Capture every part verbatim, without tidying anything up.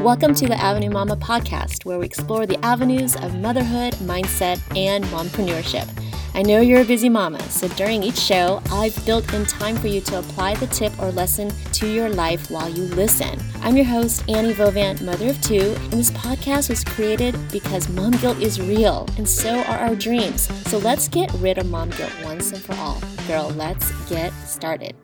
Welcome to the Avenue Mama podcast, where we explore the avenues of motherhood, mindset, and mompreneurship. I know you're a busy mama, so during each show, I've built in time for you to apply the tip or lesson to your life while you listen. I'm your host, Annie Vovant, mother of two, and this podcast was created because mom guilt is real, and so are our dreams. So let's get rid of mom guilt once and for all. Girl, let's get started.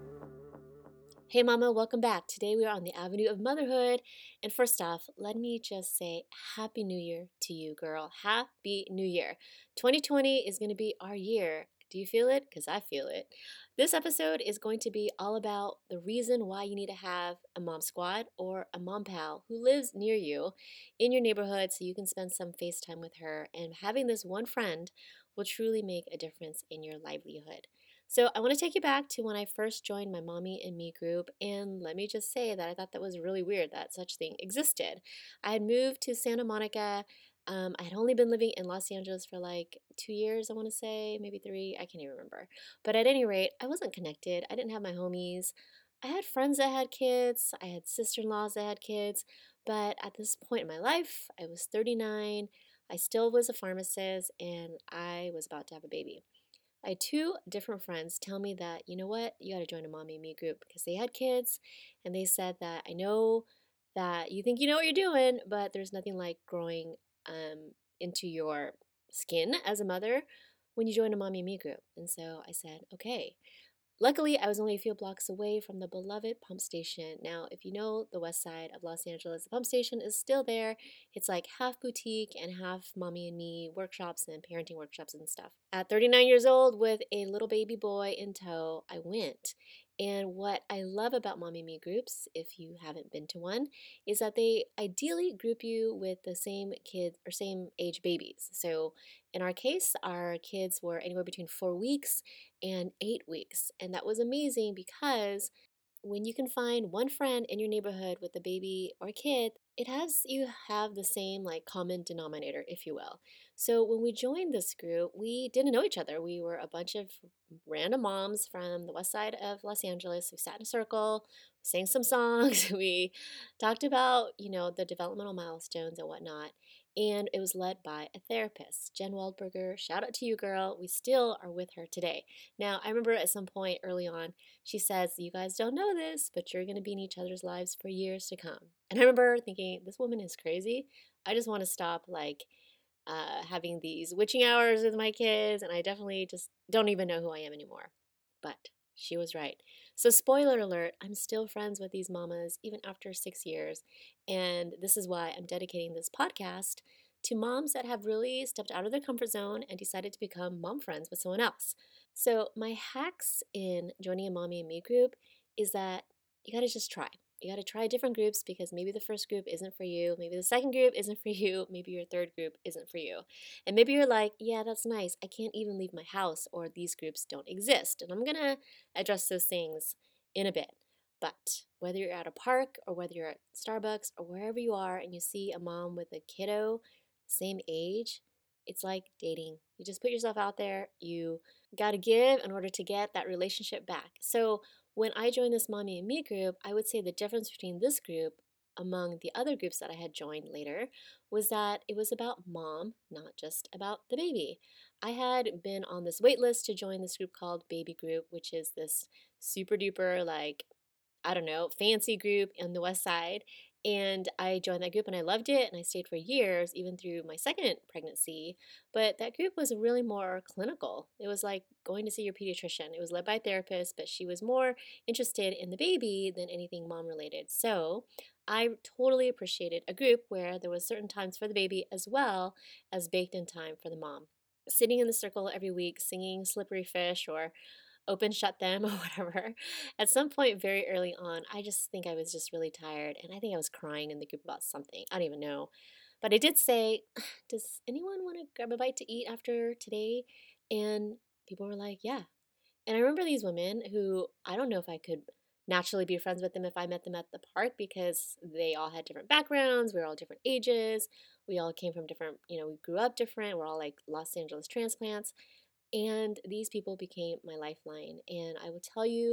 Hey mama, welcome back. Today we are on the avenue of motherhood. And first off, let me just say Happy New Year to you, girl. Happy New Year. twenty twenty is going to be our year. Do you feel it? Because I feel it. This episode is going to be all about the reason why you need to have a mom squad or a mom pal who lives near you in your neighborhood so you can spend some FaceTime with her. And having this one friend will truly make a difference in your livelihood. So I want to take you back to when I first joined my Mommy and Me group, and let me just say that I thought that was really weird that such thing existed. I had moved to Santa Monica. Um, I had only been living in Los Angeles for like two years, I want to say, maybe three. I can't even remember. But at any rate, I wasn't connected. I didn't have my homies. I had friends that had kids. I had sister-in-laws that had kids. But at this point in my life, I was thirty-nine. I still was a pharmacist, and I was about to have a baby. I had two different friends tell me that, you know what, you got to join a Mommy and Me group because they had kids, and they said that I know that you think you know what you're doing, but there's nothing like growing um, into your skin as a mother when you join a Mommy and Me group. And so I said, okay. Luckily, I was only a few blocks away from the beloved pump station. Now, if you know the west side of Los Angeles, the pump station is still there. It's like half boutique and half Mommy and Me workshops and parenting workshops and stuff. At thirty-nine years old with a little baby boy in tow, I went. And what I love about Mommy and Me groups, if you haven't been to one, is that they ideally group you with the same kids or same age babies. So in our case, our kids were anywhere between four weeks and eight weeks. And that was amazing because when you can find one friend in your neighborhood with a baby or kid, it has you have the same like common denominator, if you will. So when we joined this group, we didn't know each other. We were a bunch of random moms from the west side of Los Angeles. We sat in a circle, sang some songs, we talked about, you know, the developmental milestones and whatnot. And it was led by a therapist, Jen Waldberger. Shout out to you, girl. We still are with her today. Now, I remember at some point early on, she says, you guys don't know this, but you're going to be in each other's lives for years to come. And I remember thinking, this woman is crazy. I just want to stop, like, uh, having these witching hours with my kids, and I definitely just don't even know who I am anymore. But she was right. So, spoiler alert, I'm still friends with these mamas even after six years. And this is why I'm dedicating this podcast to moms that have really stepped out of their comfort zone and decided to become mom friends with someone else. So, my hacks in joining a Mommy and Me group is that you got to just try. You got to try different groups because maybe the first group isn't for you. Maybe the second group isn't for you. Maybe your third group isn't for you. And maybe you're like, yeah, that's nice. I can't even leave my house or these groups don't exist. And I'm going to address those things in a bit. But whether you're at a park or whether you're at Starbucks or wherever you are and you see a mom with a kiddo, same age, it's like dating. You just put yourself out there. You got to give in order to get that relationship back. So when I joined this Mommy and Me group, I would say the difference between this group among the other groups that I had joined later was that it was about mom, not just about the baby. I had been on this wait list to join this group called Baby Group, which is this super duper, like, I don't know, fancy group on the west side. And I joined that group and I loved it and I stayed for years, even through my second pregnancy. But that group was really more clinical. It was like going to see your pediatrician. It was led by a therapist, but she was more interested in the baby than anything mom related. So I totally appreciated a group where there was certain times for the baby as well as baked in time for the mom. Sitting in the circle every week, singing Slippery Fish or Open Shut Them or whatever. At some point very early on, I just think I was just really tired and I think I was crying in the group about something. I don't even know. But I did say, does anyone want to grab a bite to eat after today? And people were like, yeah. And I remember these women who I don't know if I could naturally be friends with them if I met them at the park because they all had different backgrounds. We were all different ages. We all came from different, you know, we grew up different. We're all like Los Angeles transplants. And these people became my lifeline. And I will tell you,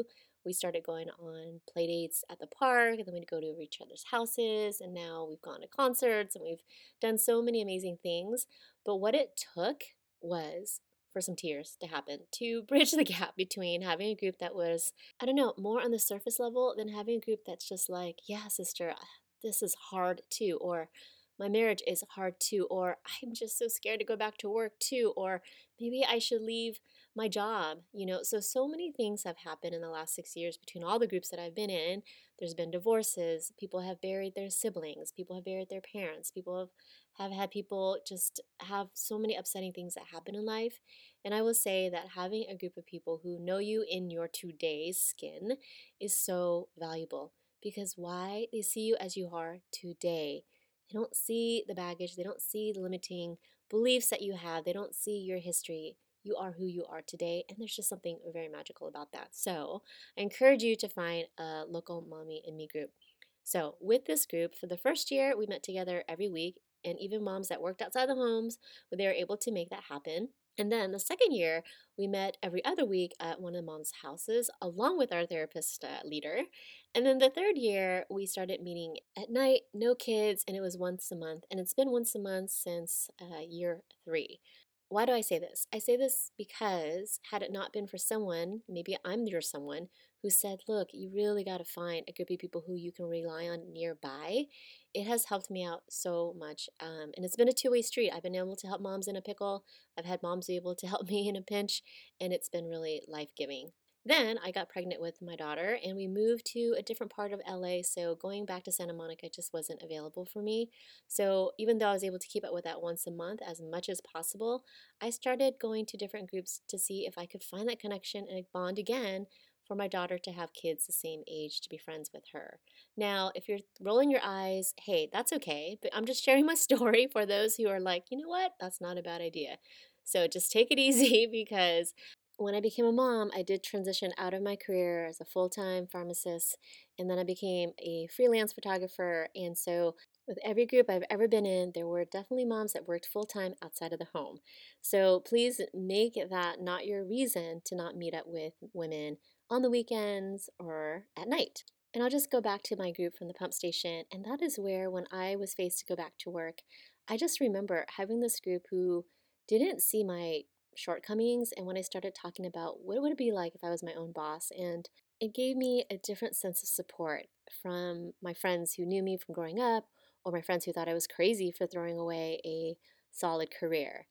We started going on play dates at the park, and then we'd go to each other's houses, and now we've gone to concerts, and we've done so many amazing things. But what it took was for some tears to happen to bridge the gap between having a group that was, I don't know, more on the surface level than having a group that's just like, yeah, sister, this is hard too, or my marriage is hard too, or I'm just so scared to go back to work too, or maybe I should leave my job, you know. So, so many things have happened in the last six years between all the groups that I've been in. There's been divorces, people have buried their siblings, people have buried their parents, people have, have had people just have so many upsetting things that happen in life. And I will say that having a group of people who know you in your today's skin is so valuable because why? They see you as you are today. They don't see the baggage, they don't see the limiting beliefs that you have, they don't see your history. You are who you are today, and there's just something very magical about that. So, I encourage you to find a local mommy and me group. So, with this group, for the first year, we met together every week, and even moms that worked outside the homes, they were able to make that happen. And then the second year, we met every other week at one of the mom's houses, along with our therapist uh, leader. And then the third year, we started meeting at night, no kids, and it was once a month. And it's been once a month since uh, year three. Why do I say this? I say this because had it not been for someone, maybe I'm your someone, who said, look, you really got to find a group of people who you can rely on nearby, it has helped me out so much. Um, and it's been a two way street. I've been able to help moms in a pickle, I've had moms be able to help me in a pinch, and it's been really life giving. Then I got pregnant with my daughter and we moved to a different part of L A. So going back to Santa Monica just wasn't available for me. So even though I was able to keep up with that once a month as much as possible, I started going to different groups to see if I could find that connection and bond again for my daughter to have kids the same age to be friends with her. Now, if you're rolling your eyes, hey, that's okay, but I'm just sharing my story for those who are like, you know what, that's not a bad idea. So just take it easy because when I became a mom, I did transition out of my career as a full time pharmacist, and then I became a freelance photographer. And so, with every group I've ever been in, there were definitely moms that worked full time outside of the home. So, please make that not your reason to not meet up with women on the weekends or at night. And I'll just go back to my group from the pump station, and that is where, when I was faced to go back to work, I just remember having this group who didn't see my shortcomings and when I started talking about what would it be like if I was my own boss, and it gave me a different sense of support from my friends who knew me from growing up or my friends who thought I was crazy for throwing away a solid career.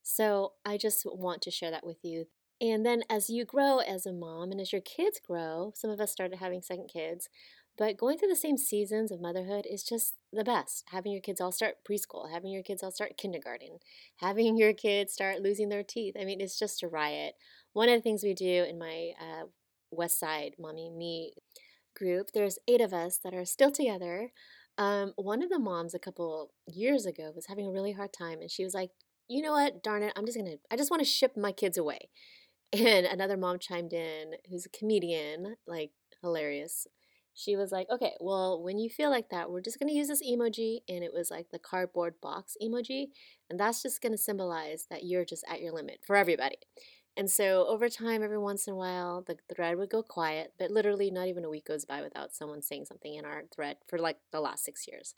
So I just want to share that with you. And then as you grow as a mom and as your kids grow, some of us started having second kids, but going through the same seasons of motherhood is just the best. Having your kids all start preschool, having your kids all start kindergarten, having your kids start losing their teeth. I mean, it's just a riot. One of the things we do in my uh, West Side Mommy Me group, there's eight of us that are still together. Um, one of the moms a couple years ago was having a really hard time, and she was like, you know what, darn it, I'm just gonna, I just want to ship my kids away. And another mom chimed in, who's a comedian, like hilarious. She was like, okay, well, when you feel like that, we're just going to use this emoji. And it was like the cardboard box emoji. And that's just going to symbolize that you're just at your limit for everybody. And so over time, every once in a while, the thread would go quiet, but literally not even a week goes by without someone saying something in our thread for like the last six years.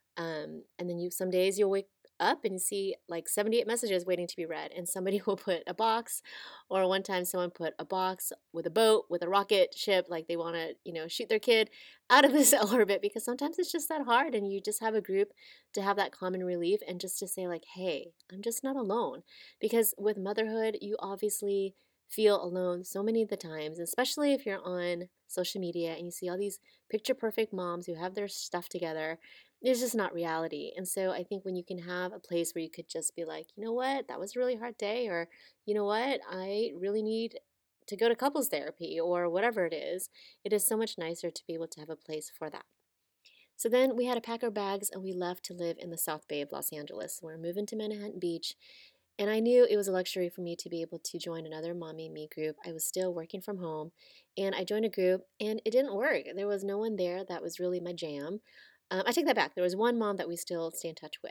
Um, and then you some days you'll wake up and you see like seventy-eight messages waiting to be read, and somebody will put a box, or one time someone put a box with a boat with a rocket ship, like they want to, you know, shoot their kid out of this orbit because sometimes it's just that hard, and you just have a group to have that common relief and just to say like, hey, I'm just not alone, because with motherhood, you obviously feel alone so many of the times, especially if you're on social media and you see all these picture perfect moms who have their stuff together. It's just not reality. And so I think when you can have a place where you could just be like, you know what, that was a really hard day, or you know what, I really need to go to couples therapy, or whatever it is, it is so much nicer to be able to have a place for that. So then we had to pack our bags and we left to live in the South Bay of Los Angeles. We're moving to Manhattan Beach. And I knew it was a luxury for me to be able to join another Mommy Me group. I was still working from home, and I joined a group, and it didn't work. There was no one there that was really my jam. Um, I take that back. There was one mom that we still stay in touch with.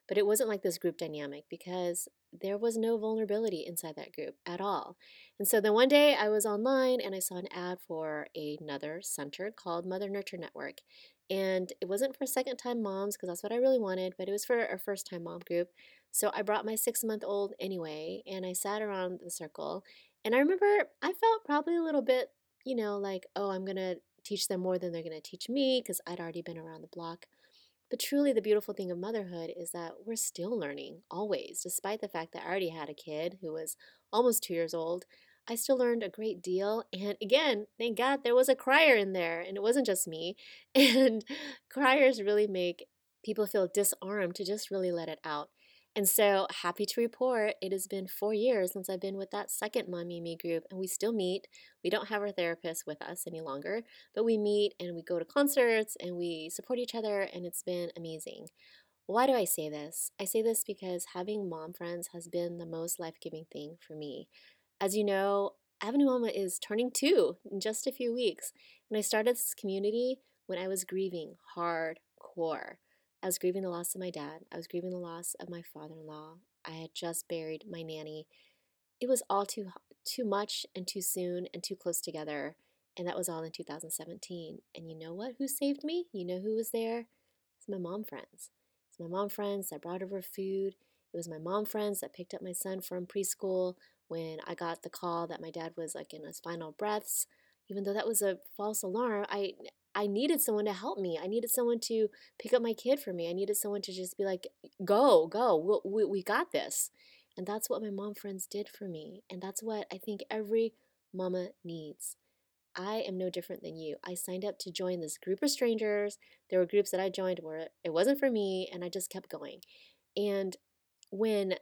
But it wasn't like this group dynamic because there was no vulnerability inside that group at all. And so then one day I was online and I saw an ad for another center called Mother Nurture Network. And it wasn't for second time moms because that's what I really wanted, but it was for a first time mom group. So I brought my six month old anyway, and I sat around the circle. And I remember I felt probably a little bit, you know, like, oh, I'm going to teach them more than they're going to teach me because I'd already been around the block. But truly, the beautiful thing of motherhood is that we're still learning always, despite the fact that I already had a kid who was almost two years old. I still learned a great deal. And again, thank God there was a crier in there, and it wasn't just me. And criers really make people feel disarmed to just really let it out. And so, happy to report, it has been four years since I've been with that second Mommy Me group, and we still meet. We don't have our therapist with us any longer, but we meet and we go to concerts and we support each other, and it's been amazing. Why do I say this? I say this because having mom friends has been the most life giving thing for me. As you know, Avenue Mama is turning two in just a few weeks, and I started this community when I was grieving hardcore. I was grieving the loss of my dad, I was grieving the loss of my father in law. I had just buried my nanny. It was all too too much and too soon and too close together, and that was all in two thousand seventeen. And you know what? Who saved me? You know who was there? It's my mom friends. It's my mom friends that brought over food. It was my mom friends that picked up my son from preschool when I got the call that my dad was like in his final breaths. Even though that was a false alarm, I I needed someone to help me. I needed someone to pick up my kid for me. I needed someone to just be like, "Go, go. We, we, we got this." And that's what my mom friends did for me. And that's what I think every mama needs. I am no different than you. I signed up to join this group of strangers. There were groups that I joined where it wasn't for me, and I just kept going. And when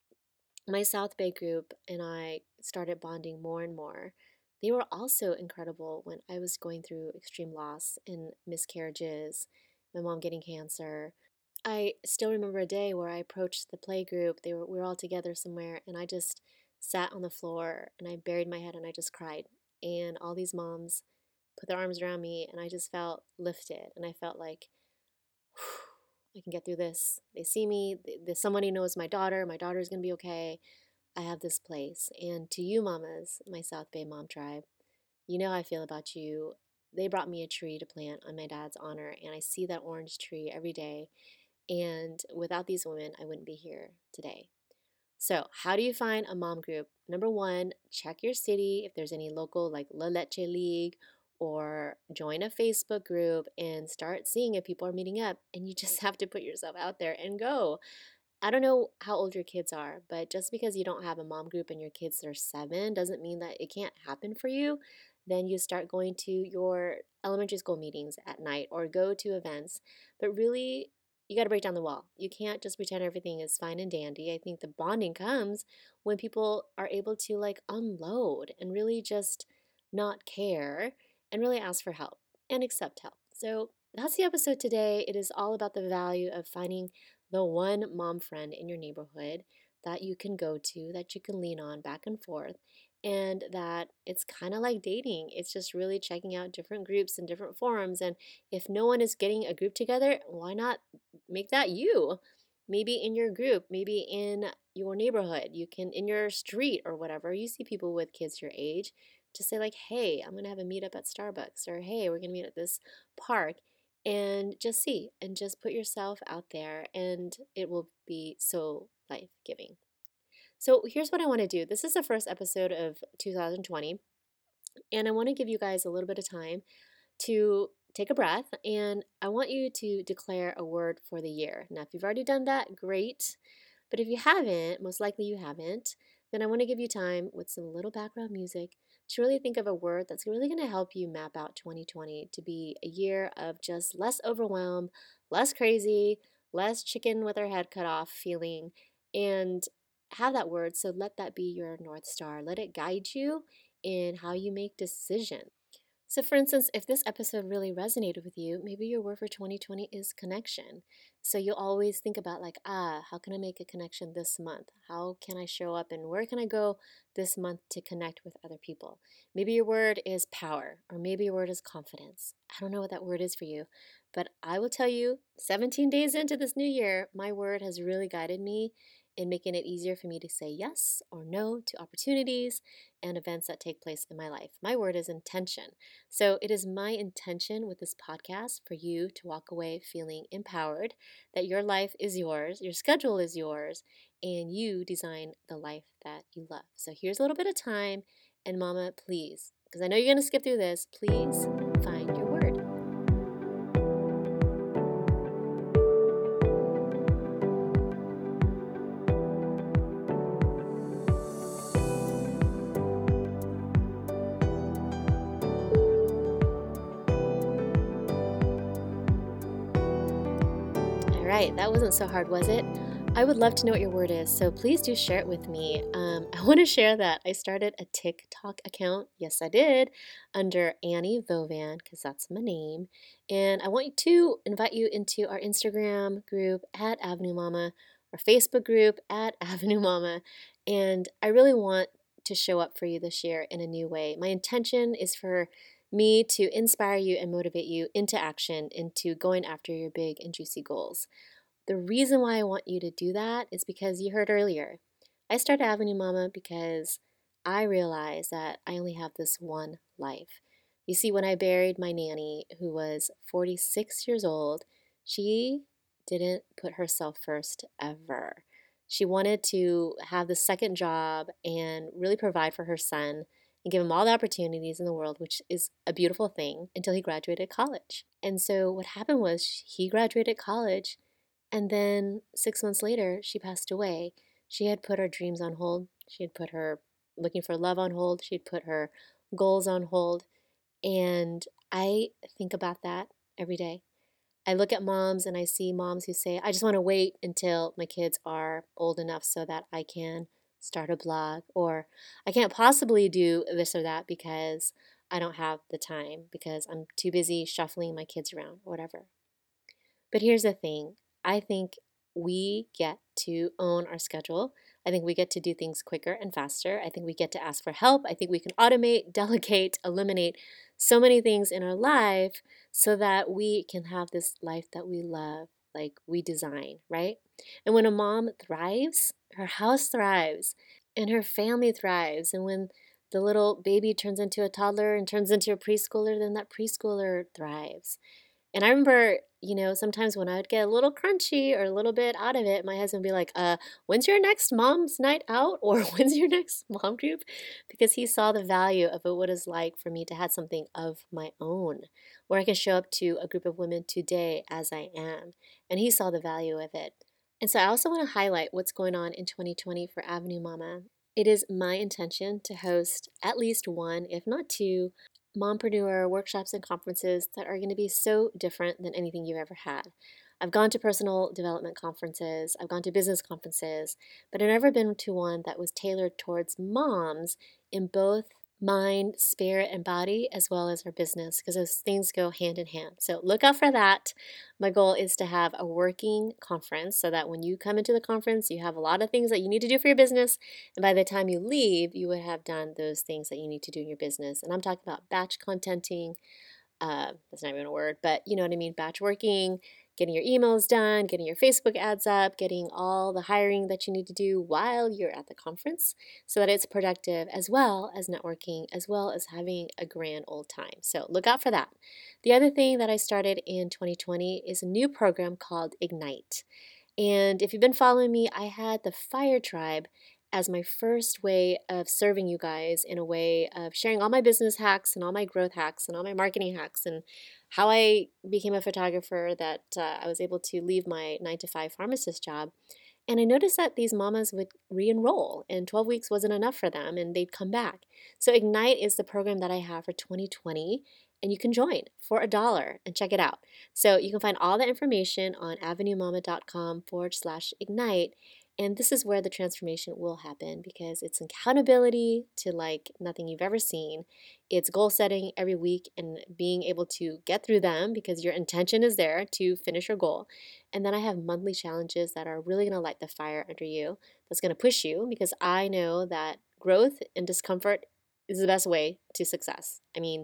my South Bay group and I started bonding more and more, they were also incredible when I was going through extreme loss and miscarriages, my mom getting cancer. I still remember a day where I approached the play group. They were we were all together somewhere, and I just sat on the floor and I buried my head and I just cried. And all these moms put their arms around me, and I just felt lifted. And I felt like, I can get through this. They see me. There's somebody knows my daughter. My daughter's gonna be okay. I have this place. And to you, mamas, my South Bay mom tribe, you know how I feel about you. They brought me a tree to plant on my dad's honor, and I see that orange tree every day. And without these women, I wouldn't be here today. So, how do you find a mom group? Number one, check your city if there's any local, like La Leche League, or join a Facebook group and start seeing if people are meeting up. And you just have to put yourself out there and go. I don't know how old your kids are, but just because you don't have a mom group and your kids are seven doesn't mean that it can't happen for you. Then you start going to your elementary school meetings at night or go to events. But really, you got to break down the wall. You can't just pretend everything is fine and dandy. I think the bonding comes when people are able to like unload and really just not care and really ask for help and accept help. So that's the episode today. It is all about the value of finding the one mom friend in your neighborhood that you can go to, that you can lean on back and forth, and that it's kind of like dating. It's just really checking out different groups and different forums. And if no one is getting a group together, why not make that you? Maybe in your group, maybe in your neighborhood, you can, in your street or whatever, you see people with kids your age, to say, like, hey, I'm going to have a meetup at Starbucks, or hey, we're going to meet at this park, and just see and just put yourself out there, and it will be so life giving. So, here's what I want to do. This is the first episode of two thousand twenty, and I want to give you guys a little bit of time to take a breath, and I want you to declare a word for the year. Now, if you've already done that, great. But if you haven't, most likely you haven't, then I want to give you time with some little background music to really think of a word that's really going to help you map out twenty twenty to be a year of just less overwhelmed, less crazy, less chicken with our head cut off feeling, and have that word. So let that be your North Star. Let it guide you in how you make decisions. So, for instance, if this episode really resonated with you, maybe your word for twenty twenty is connection. So, you'll always think about, like, ah, how can I make a connection this month? How can I show up and where can I go this month to connect with other people? Maybe your word is power, or maybe your word is confidence. I don't know what that word is for you, But I will tell you, seventeen days into this new year, my word has really guided me in making it easier for me to say yes or no to opportunities and events that take place in my life. My word is intention. So it is my intention with this podcast for you to walk away feeling empowered that your life is yours, your schedule is yours, and you design the life that you love. So here's a little bit of time. And Mama, please, because I know you're going to skip through this, please find your word. All right, that wasn't so hard, was it? I would love to know what your word is, so please do share it with me. Um, I want to share that I started a TikTok account. Yes, I did, under Annie Vovan, because that's my name. And I want to invite you into our Instagram group at Avenue Mama, our Facebook group at Avenue Mama. And I really want to show up for you this year in a new way. My intention is for me to inspire you and motivate you into action, into going after your big and juicy goals. The reason why I want you to do that is because you heard earlier. I started Avenue Mama because I realized that I only have this one life. You see, when I buried my nanny, who was forty-six years old, she didn't put herself first ever. She wanted to have the second job and really provide for her son and give him all the opportunities in the world, which is a beautiful thing, until he graduated college. And so what happened was he graduated college, and then six months later, she passed away. She had put her dreams on hold. She had put her looking for love on hold. She'd put her goals on hold. And I think about that every day. I look at moms and I see moms who say, I just want to wait until my kids are old enough so that I can start a blog, or I can't possibly do this or that because I don't have the time, because I'm too busy shuffling my kids around, or whatever. But here's the thing. I think we get to own our schedule. I think we get to do things quicker and faster. I think we get to ask for help. I think we can automate, delegate, eliminate so many things in our life so that we can have this life that we love, like we design, right? And when a mom thrives, her house thrives and her family thrives. And when the little baby turns into a toddler and turns into a preschooler, then that preschooler thrives. And I remember, you know, sometimes when I would get a little crunchy or a little bit out of it, my husband would be like, uh, when's your next mom's night out? Or when's your next mom group? Because he saw the value of what it is like for me to have something of my own, where I can show up to a group of women today as I am. And he saw the value of it. And so I also want to highlight what's going on in twenty twenty for Avenue Mama. It is my intention to host at least one, if not two, mompreneur workshops and conferences that are going to be so different than anything you've ever had. I've gone to personal development conferences, I've gone to business conferences, but I've never been to one that was tailored towards moms in both mind, spirit, and body, as well as our business, because those things go hand in hand. So look out for that. My goal is to have a working conference so that when you come into the conference, you have a lot of things that you need to do for your business. And by the time you leave, you would have done those things that you need to do in your business. And I'm talking about batch contenting. Uh, that's not even a word, but you know what I mean, batch working, getting your emails done, getting your Facebook ads up, getting all the hiring that you need to do while you're at the conference so that it's productive, as well as networking, as well as having a grand old time. So look out for that. The other thing that I started in twenty twenty is a new program called Ignite. And if you've been following me, I had the Fire Tribe as my first way of serving you guys, in a way of sharing all my business hacks and all my growth hacks and all my marketing hacks and how I became a photographer, that uh, I was able to leave my nine to five pharmacist job. And I noticed that these mamas would re-enroll, and twelve weeks wasn't enough for them, and they'd come back. So Ignite is the program that I have for twenty twenty, and you can join for a dollar and check it out. So you can find all the information on avenuemama.com forward slash ignite. And this is where the transformation will happen, because it's accountability to like nothing you've ever seen. It's goal setting every week and being able to get through them because your intention is there to finish your goal. And then I have monthly challenges that are really going to light the fire under you, that's going to push you, because I know that growth and discomfort is the best way to success. I mean,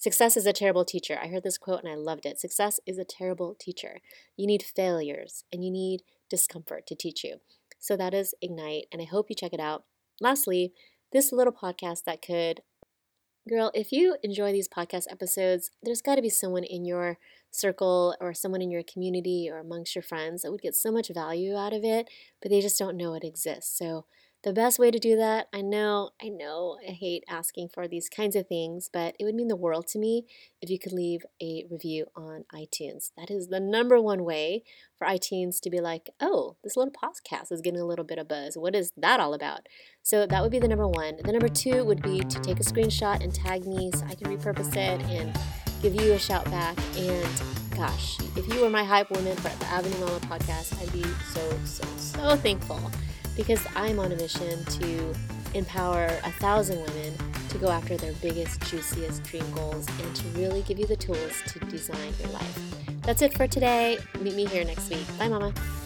Success is a terrible teacher. I heard this quote and I loved it. Success is a terrible teacher. You need failures and you need discomfort to teach you. So that is Ignite, and I hope you check it out. Lastly, this little podcast that could, girl, if you enjoy these podcast episodes, there's got to be someone in your circle or someone in your community or amongst your friends that would get so much value out of it, but they just don't know it exists. So the best way to do that, I know, I know, I hate asking for these kinds of things, but it would mean the world to me if you could leave a review on iTunes. That is the number one way for iTunes to be like, oh, this little podcast is getting a little bit of buzz. What is that all about? So that would be the number one. The number two would be to take a screenshot and tag me so I can repurpose it and give you a shout back. And gosh, if you were my hype woman for the Avenue Mama podcast, I'd be so, so, so thankful, because I'm on a mission to empower a thousand women to go after their biggest, juiciest dream goals and to really give you the tools to design your life. That's it for today. Meet me here next week. Bye, Mama.